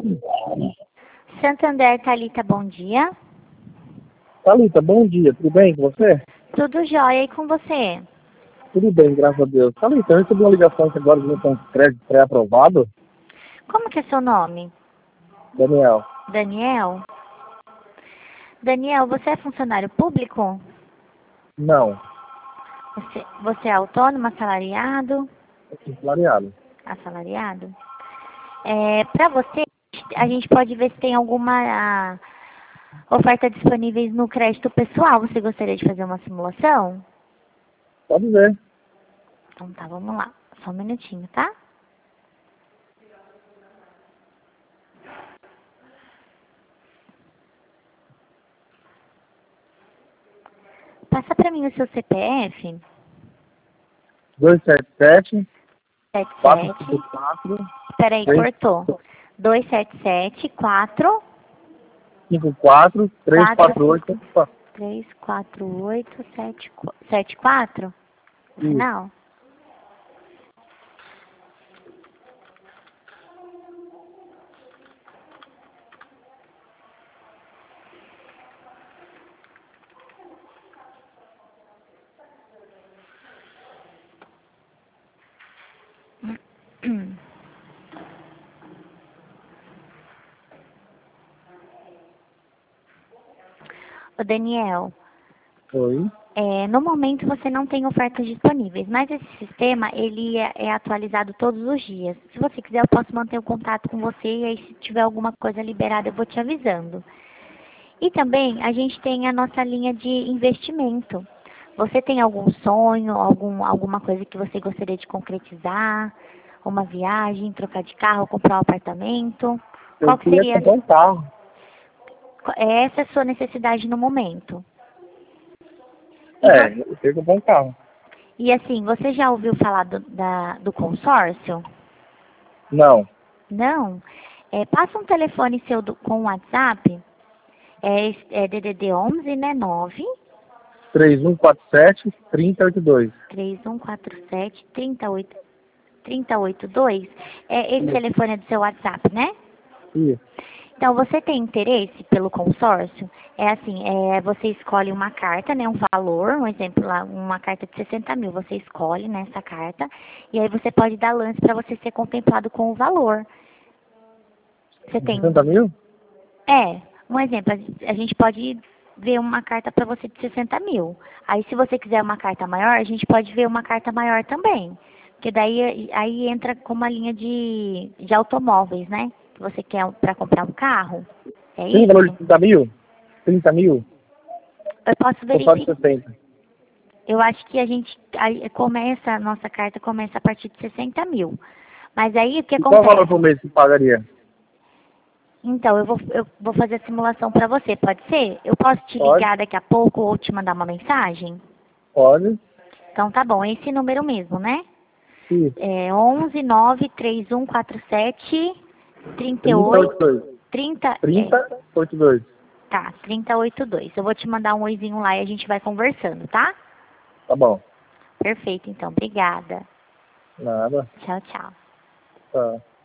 Santander, Thalita, bom dia. Thalita, bom dia, tudo bem com você? Tudo jóia e com você? Tudo bem, graças a Deus. Thalita, eu recebi uma ligação que agora não tem um crédito pré-aprovado. Como que é seu nome? Daniel, Daniel? Daniel, você é funcionário público? não, Você é autônomo, assalariado? clareado. Assalariado? Para você, a gente pode ver se tem alguma oferta disponível no crédito pessoal. Você gostaria de fazer uma simulação? Pode ver. Então tá, vamos lá. Só um minutinho, tá? Passa pra mim o seu CPF. 277 77. 454 Peraí, cortou. 277 4 54 348 348 74 no Isso. final? Ô Daniel, Oi. no momento você não tem ofertas disponíveis, mas esse sistema ele é atualizado todos os dias. Se você quiser, eu posso manter o contato com você e aí se tiver alguma coisa liberada eu vou te avisando. E também a gente tem a nossa linha de investimento. Você tem algum sonho, alguma coisa que você gostaria de concretizar? Uma viagem, trocar de carro, comprar um apartamento? Eu Qual que queria seria comprar um carro. essa é a sua necessidade no momento? Eu queria comprar um carro. E assim, você já ouviu falar do consórcio? Não. Não? Passa um telefone seu com WhatsApp, DDD 11, né? 9 3147 3082. 3147 3082. Esse telefone é do seu WhatsApp, né? Isso. Então, você tem interesse pelo consórcio? É assim, você escolhe uma carta, né, um valor, um exemplo lá, uma carta de 60 mil, você escolhe nessa carta, e aí você pode dar lance para você ser contemplado com o valor. Você tem... 60 mil? Um exemplo, a gente pode ver uma carta para você de 60 mil. Aí, se você quiser uma carta maior, a gente pode ver uma carta maior também. Porque daí aí entra com uma linha de automóveis, né? Que você quer para comprar um carro. É Tem isso? valor de 30 mil? 30 mil? Eu posso Ou só de verificar. 60? Eu acho que a nossa carta começa a partir de 60 mil. Mas aí o que E qual o acontece? valor por mês que pagaria? Então, eu vou fazer a simulação para você, pode ser? Eu posso te Pode. ligar daqui a pouco ou te mandar uma mensagem? Pode. Então tá bom, é esse número mesmo, né? Isso. 11 9 3147 38 3082. 30, 3082. tá, 3082. Eu vou te mandar um oizinho lá e a gente vai conversando, tá? Tá bom. Perfeito, então. Obrigada. Nada. Tchau, tchau. Tá.